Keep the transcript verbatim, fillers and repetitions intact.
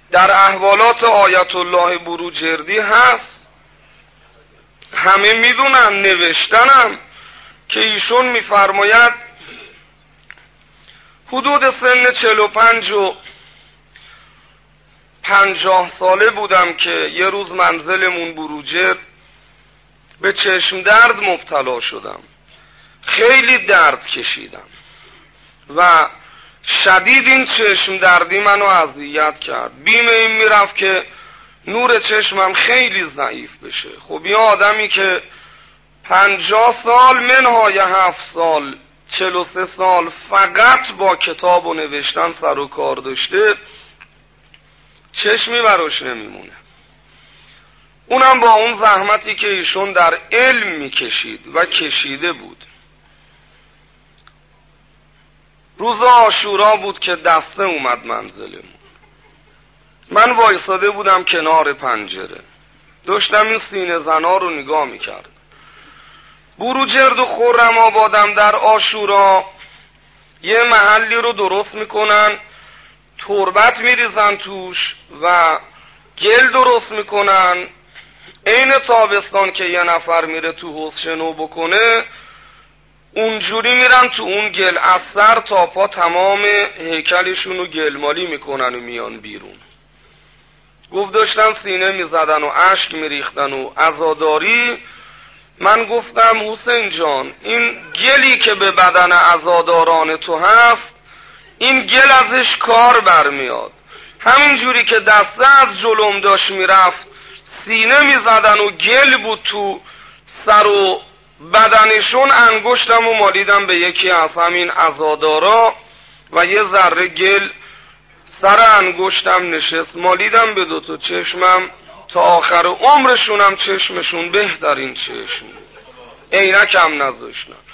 در احوالات آیت الله بروجردی هست، همه میدونن، نوشتنم که ایشون میفرماید حدود سن چهل و پنج و پنجاه ساله بودم که یه روز منزلمون بروجرد به چشم درد مبتلا شدم. خیلی درد کشیدم و شدید این چشم دردی منو اذیت کرد. بیم این میرفت که نور چشمم خیلی ضعیف بشه. خب یه آدمی که پنجاه سال منهای هفت سال چهل و سه سال فقط با کتاب و نوشتن سر و کار داشته، چشمی براش نمیمونه. اونم با اون زحمتی که ایشون در علم میکشید و کشیده بود. روز عاشورا بود که دسته اومد منزلمون. من وایساده بودم کنار پنجره، داشتم این سینه زنا رو نگاه میکردم. بروجرد و خرم آبادم در عاشورا یه محلی رو درست میکنن، تربت میریزن توش و گل درست میکنن. عین تابستان که یه نفر میره تو حوض شنا بکنه، اونجوری میرن تو اون گل، از سر تا پا تمام هیکلشون رو گلمالی میکنن و میان بیرون. گفت داشتن سینه میزدن و اشک میریختن و عزاداری. من گفتم حسین جان، این گلی که به بدن عزاداران تو هست، این گل ازش کار برمیاد. همین جوری که دسته از جلوم داشت میرفت، سینه میزدن و گل بود تو سر و بدنشون، انگشتم و مالیدم به یکی از همین عزادارا و یه ذره گل سر انگشتم نشست. مالیدم به دوتا چشمم، تا آخر عمرشونم چشمشون بهترین چشم، عینکم نذاشتم.